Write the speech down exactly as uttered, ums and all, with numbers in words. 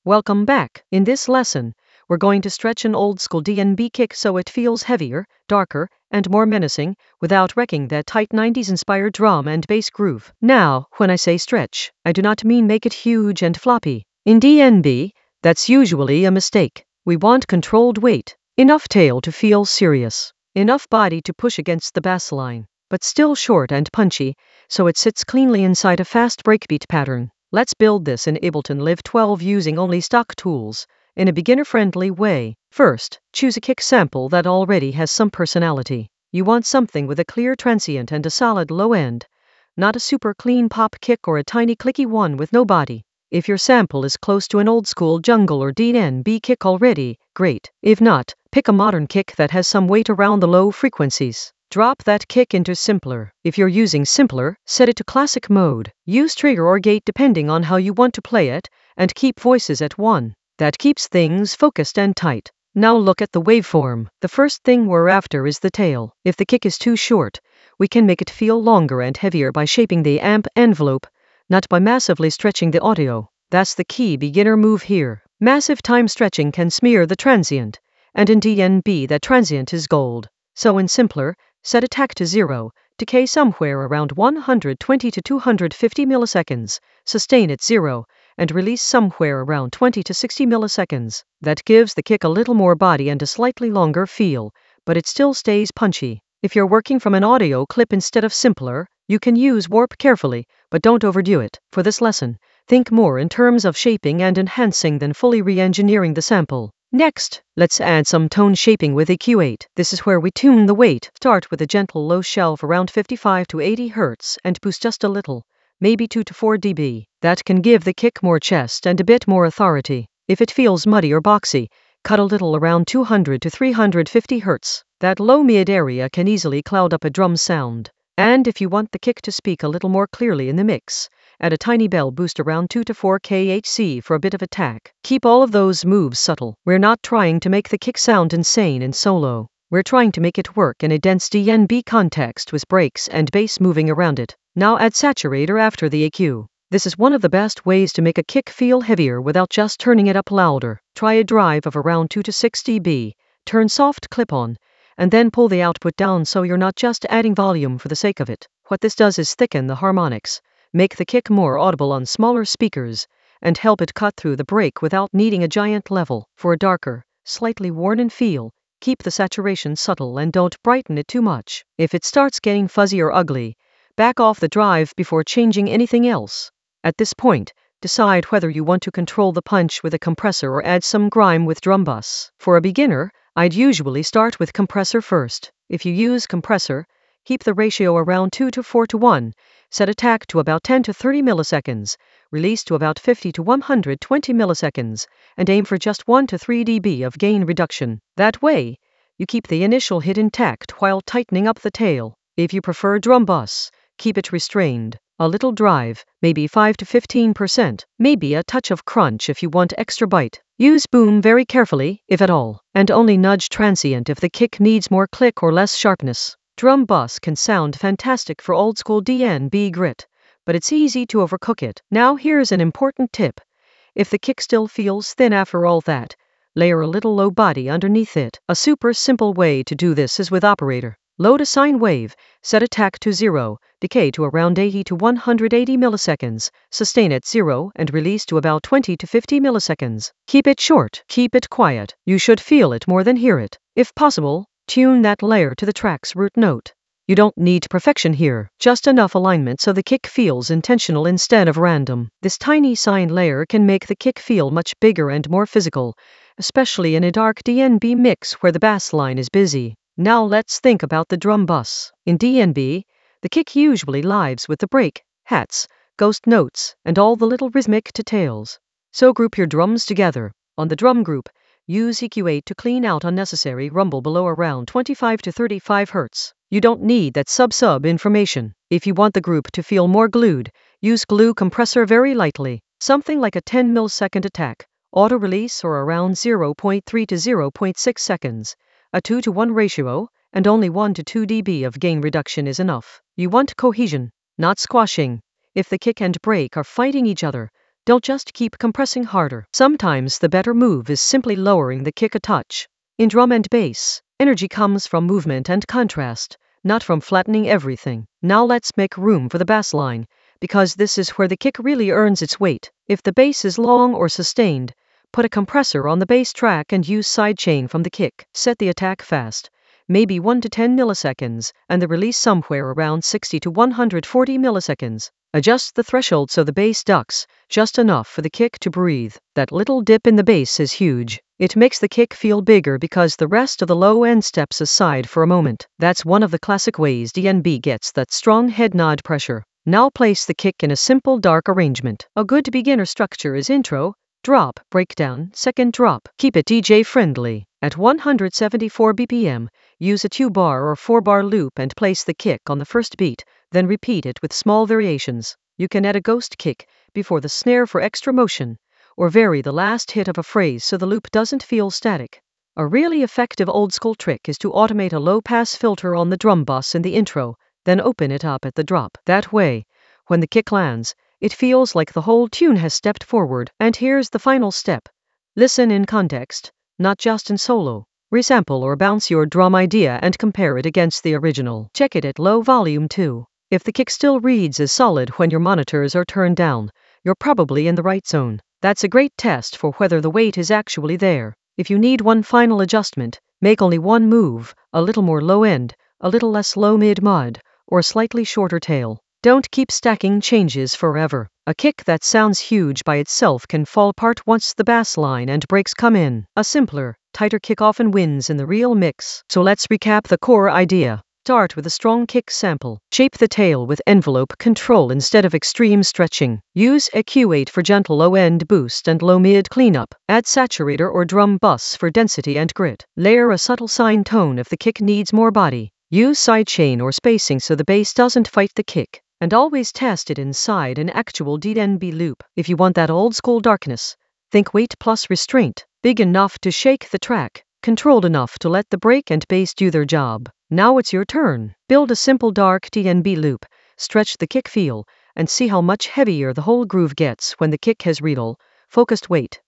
Welcome back. In this lesson, we're going to stretch an old school D N B kick so it feels heavier, darker, and more menacing, without wrecking that tight nineties inspired drum and bass groove. Now, when I say stretch, I do not mean make it huge and floppy. In D N B, that's usually a mistake. We want controlled weight, enough tail to feel serious, enough body to push against the bass line, but still short and punchy, so it sits cleanly inside a fast breakbeat pattern. Let's build this in Ableton Live twelve using only stock tools, in a beginner-friendly way. First, choose a kick sample that already has some personality. You want something with a clear transient and a solid low end, not a super clean pop kick or a tiny clicky one with no body. If your sample is close to an old-school jungle or D N B kick already, great. If not, pick a modern kick that has some weight around the low frequencies. Drop that kick into Simpler. If you're using Simpler, set it to Classic mode. Use trigger or gate depending on how you want to play it, and keep voices at one. That keeps things focused and tight. Now look at the waveform. The first thing we're after is the tail. If the kick is too short, we can make it feel longer and heavier by shaping the amp envelope, not by massively stretching the audio. That's the key beginner move here. Massive time stretching can smear the transient, and in D N B that transient is gold. So in Simpler, set attack to zero, decay somewhere around one hundred twenty to two hundred fifty milliseconds, sustain at zero, and release somewhere around twenty to sixty milliseconds. That gives the kick a little more body and a slightly longer feel, but it still stays punchy. If you're working from an audio clip instead of Simpler, you can use Warp carefully, but don't overdo it. For this lesson, think more in terms of shaping and enhancing than fully re-engineering the sample. Next, let's add some tone shaping with E Q eight. This is where we tune the weight. Start with a gentle low shelf around fifty-five to eighty hertz and boost just a little, maybe two to four decibels. That can give the kick more chest and a bit more authority. If it feels muddy or boxy, cut a little around two hundred to three hundred fifty hertz. That low mid area can easily cloud up a drum sound. And if you want the kick to speak a little more clearly in the mix, add a tiny bell boost around two to four kilohertz for a bit of attack. Keep all of those moves subtle. We're not trying to make the kick sound insane in solo. We're trying to make it work in a dense D N B context with breaks and bass moving around it. Now add saturator after the E Q. This is one of the best ways to make a kick feel heavier without just turning it up louder. Try a drive of around two to six decibels, turn soft clip on, and then pull the output down so you're not just adding volume for the sake of it. What this does is thicken the harmonics, make the kick more audible on smaller speakers, and help it cut through the break without needing a giant level. For a darker, slightly worn-in feel, keep the saturation subtle and don't brighten it too much. If it starts getting fuzzy or ugly, back off the drive before changing anything else. At this point, decide whether you want to control the punch with a compressor or add some grime with drum bus. For a beginner, I'd usually start with compressor first. If you use compressor, keep the ratio around two to four to one, set attack to about ten to thirty milliseconds, release to about fifty to one hundred twenty milliseconds, and aim for just one to three decibels of gain reduction. That way, you keep the initial hit intact while tightening up the tail. If you prefer drum bus, keep it restrained. A little drive, maybe five to fifteen percent, maybe a touch of crunch if you want extra bite. Use boom very carefully, if at all, and only nudge transient if the kick needs more click or less sharpness. Drum bus can sound fantastic for old school D N B grit, but it's easy to overcook it. Now here's an important tip. If the kick still feels thin after all that, layer a little low body underneath it. A super simple way to do this is with operator. Load a sine wave, set attack to zero, decay to around eighty to one hundred eighty milliseconds, sustain at zero and release to about twenty to fifty milliseconds. Keep it short, keep it quiet. You should feel it more than hear it. If possible, tune that layer to the track's root note. You don't need perfection here, just enough alignment so the kick feels intentional instead of random. This tiny sine layer can make the kick feel much bigger and more physical, especially in a dark D N B mix where the bass line is busy. Now let's think about the drum bus. In D N B, the kick usually lives with the break, hats, ghost notes, and all the little rhythmic details. So group your drums together. On the drum group, use E Q eight to clean out unnecessary rumble below around twenty-five to thirty-five hertz. You don't need that sub-sub information. If you want the group to feel more glued, use glue compressor very lightly. Something like a ten millisecond attack, auto release or around zero point three to zero point six seconds. A two to one ratio, and only one to two decibels of gain reduction is enough. You want cohesion, not squashing. If the kick and break are fighting each other, They'll just keep compressing harder. Sometimes the better move is simply lowering the kick a touch. In drum and bass, energy comes from movement and contrast, not from flattening everything. Now let's make room for the bass line, because this is where the kick really earns its weight. If the bass is long or sustained, put a compressor on the bass track and use sidechain from the kick. Set the attack fast, maybe one to ten milliseconds, and the release somewhere around sixty to one hundred forty milliseconds. Adjust the threshold so the bass ducks, just enough for the kick to breathe. That little dip in the bass is huge. It makes the kick feel bigger because the rest of the low end steps aside for a moment. That's one of the classic ways D N B gets that strong head nod pressure. Now place the kick in a simple dark arrangement. A good beginner structure is intro, drop, breakdown, second drop. Keep it D J friendly. At one hundred seventy-four B P M, use a two bar or four bar loop and place the kick on the first beat, then repeat it with small variations. You can add a ghost kick before the snare for extra motion, or vary the last hit of a phrase so the loop doesn't feel static. A really effective old school trick is to automate a low-pass filter on the drum bus in the intro, then open it up at the drop. That way, when the kick lands, it feels like the whole tune has stepped forward. And here's the final step. Listen in context, not just in solo. Resample or bounce your drum idea and compare it against the original. Check it at low volume too. If the kick still reads as solid when your monitors are turned down, you're probably in the right zone. That's a great test for whether the weight is actually there. If you need one final adjustment, make only one move, a little more low end, a little less low mid mod, or a slightly shorter tail. Don't keep stacking changes forever. A kick that sounds huge by itself can fall apart once the bass line and breaks come in. A simpler, tighter kick often wins in the real mix. So let's recap the core idea. Start with a strong kick sample. Shape the tail with envelope control instead of extreme stretching. Use E Q eight for gentle low-end boost and low-mid cleanup. Add saturator or drum bus for density and grit. Layer a subtle sine tone if the kick needs more body. Use sidechain or spacing so the bass doesn't fight the kick. And always test it inside an actual D N B loop. If you want that old-school darkness, think weight plus restraint. Big enough to shake the track, controlled enough to let the break and bass do their job. Now it's your turn. Build a simple dark D N B loop, stretch the kick feel, and see how much heavier the whole groove gets when the kick has real, focused weight.